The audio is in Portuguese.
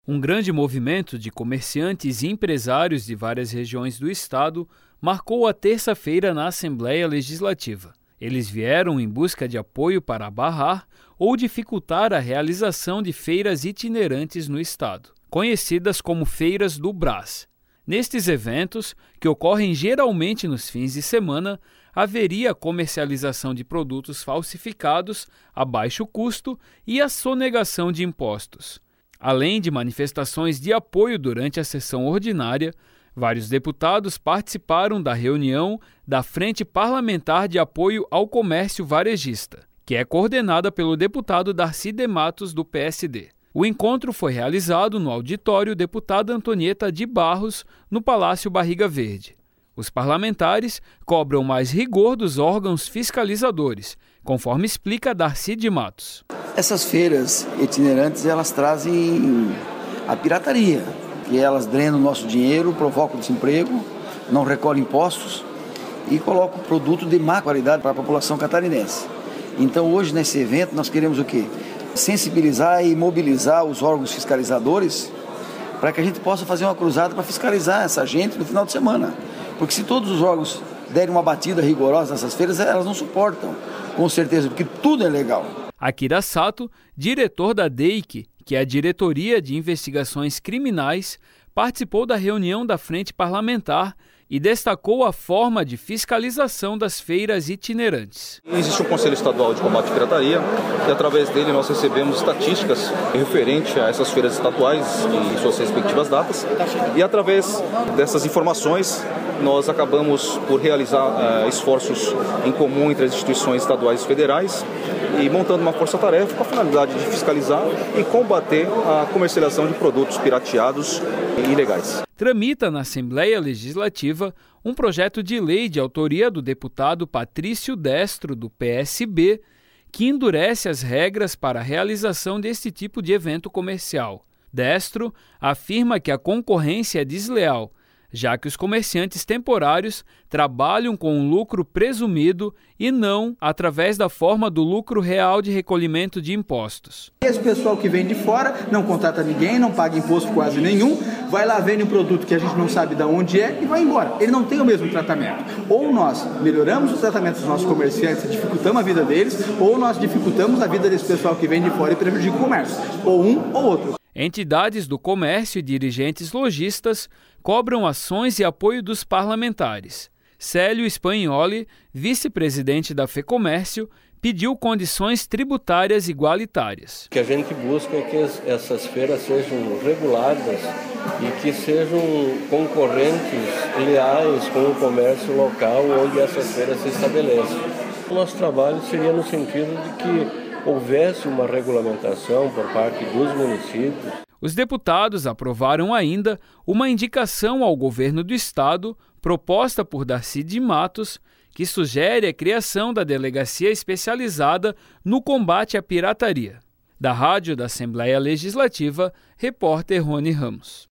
Um grande movimento de comerciantes e empresários de várias regiões do estado marcou a terça-feira na Assembleia Legislativa. Eles vieram em busca de apoio para barrar ou dificultar a realização de feiras itinerantes no estado, conhecidas como Feiras do Brás. Nestes eventos, que ocorrem geralmente nos fins de semana, haveria comercialização de produtos falsificados a baixo custo e a sonegação de impostos. Além de manifestações de apoio durante a sessão ordinária, vários deputados participaram da reunião da Frente Parlamentar de Apoio ao Comércio Varejista, que é coordenada pelo deputado Darcy de Matos, do PSD. O encontro foi realizado no auditório Deputada Antonieta de Barros, no Palácio Barriga Verde. Os parlamentares cobram mais rigor dos órgãos fiscalizadores, conforme explica Darcy de Matos. Essas feiras itinerantes, elas trazem a pirataria, que elas drenam o nosso dinheiro, provocam desemprego, não recolhem impostos e colocam produto de má qualidade para a população catarinense. Então hoje nesse evento nós queremos o quê? Sensibilizar e mobilizar os órgãos fiscalizadores para que a gente possa fazer uma cruzada para fiscalizar essa gente no final de semana. Porque se todos os órgãos derem uma batida rigorosa nessas feiras, elas não suportam, com certeza, porque tudo é legal. Akira Sato, diretor da DEIC, que é a Diretoria de Investigações Criminais, participou da reunião da Frente Parlamentar e destacou a forma de fiscalização das feiras itinerantes. Existe um Conselho Estadual de Combate à Pirataria e através dele nós recebemos estatísticas referentes a essas feiras estaduais e suas respectivas datas, e através dessas informações nós acabamos por realizar esforços em comum entre as instituições estaduais e federais e montando uma força-tarefa com a finalidade de fiscalizar e combater a comercialização de produtos pirateados e ilegais. Tramita na Assembleia Legislativa um projeto de lei de autoria do deputado Patrício Destro, do PSB, que endurece as regras para a realização deste tipo de evento comercial. Destro afirma que a concorrência é desleal, já que os comerciantes temporários trabalham com um lucro presumido e não através da forma do lucro real de recolhimento de impostos. Esse pessoal que vem de fora não contrata ninguém, não paga imposto quase nenhum, vai lá, vende um produto que a gente não sabe de onde é e vai embora. Ele não tem o mesmo tratamento. Ou nós melhoramos o tratamento dos nossos comerciantes e dificultamos a vida deles, ou nós dificultamos a vida desse pessoal que vem de fora e prejudica o comércio. Ou um ou outro. Entidades do comércio e dirigentes lojistas cobram ações e apoio dos parlamentares. Célio Spagnoli, vice-presidente da FEComércio, pediu condições tributárias igualitárias. O que a gente busca é que essas feiras sejam reguladas e que sejam concorrentes leais com o comércio local onde essas feiras se estabelecem. O nosso trabalho seria no sentido de que houvesse uma regulamentação por parte dos municípios. Os deputados aprovaram ainda uma indicação ao governo do estado, proposta por Darcy de Matos, que sugere a criação da delegacia especializada no combate à pirataria. Da Rádio da Assembleia Legislativa, repórter Rony Ramos.